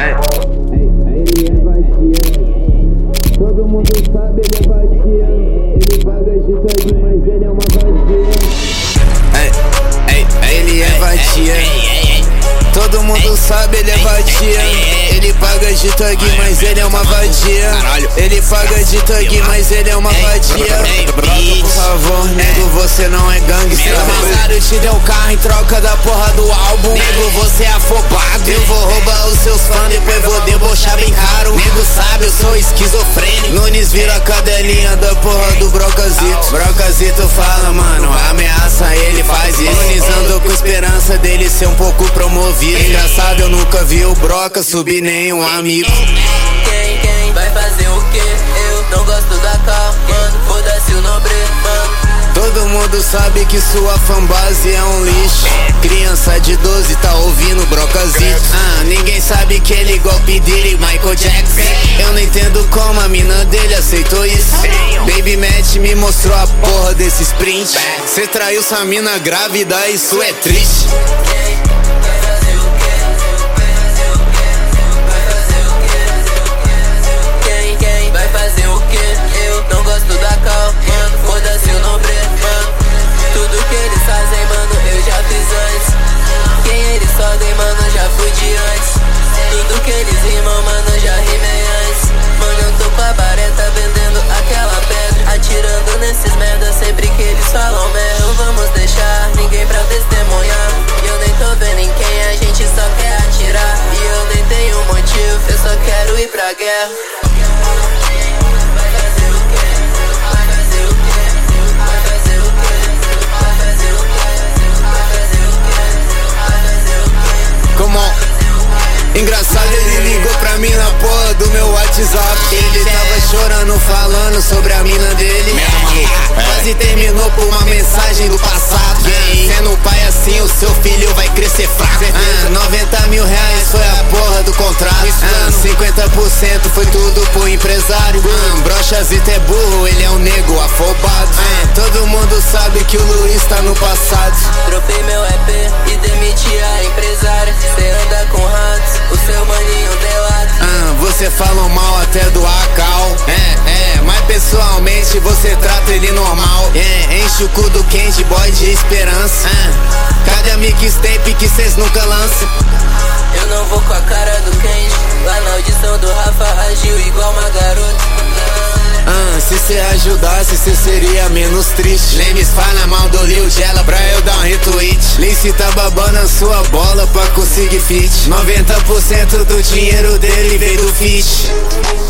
Ele é vadia. Todo mundo sabe, ele é vadia. Ele paga de todinho, mas ele é uma vadia. Ele é vadia. Todo mundo sabe, ele é vadia. Ele paga de thug, mas ele é uma vadia. Ele paga de thug, mas ele é uma vadia. Broca, por favor, nego, você não é gangster. Rosário te deu carro em troca da porra do álbum. Nego, você é afobado. Eu vou roubar os seus fãs, depois vou debochar bem caro. Nego sabe, eu sou esquizofrênico. Nunes vira a cadelinha da porra do Brocazito. Brocazito fala, mano, ameaça ele, faz isso. Nunes andou com esperança dele ser um pouco promovido. Engraçado, eu nunca vi o Broca subir nenhum amigo. Quem vai fazer o quê? Eu não gosto da cal, mano, foda-se o nobre, mano. Todo mundo sabe que sua fanbase é um lixo. Criança de 12 tá ouvindo Brocazito. Ninguém sabe que ele igual P. Diddy, Michael Jackson. Eu não entendo como a mina dele aceitou isso. Baby Matt me mostrou a porra desse sprint. Cê traiu sua mina grávida, isso é triste. Sempre que eles falam merda, não vamos deixar ninguém pra testemunhar. E eu nem tô vendo em quem, a gente só quer atirar. E eu nem tenho motivo, eu só quero ir pra guerra. Come on. Engraçado, ele ligou pra mim na porra do meu WhatsApp. Ele tava chorando, falando sobre a mina dele. Quase terminou por uma mensagem do passado. Sendo pai assim, o seu filho vai crescer fraco. 90 mil reais foi a porra do contrato. 50% foi tudo pro empresário. Brochazito é burro, ele é um nego afobado. Todo mundo sabe que o Luiz tá no passado. Dropei meu EP e demiti a empresária. Cê anda com ratos, o seu maninho delado. Você fala mal até do Acal. Mas pessoalmente você trata ele normal. Enche o cu do Candy Boy de esperança. Cadê a mixtape que cês nunca lançam? Eu não vou com a cara do Candy. Lá na audição do Rafa agiu igual uma garota. Se cê ajudasse, cê seria menos triste. Lemes fala mal do Lil Jella pra eu dar um retweet. Lince tá babando a sua bola pra conseguir fit. 90% do dinheiro dele veio do feat.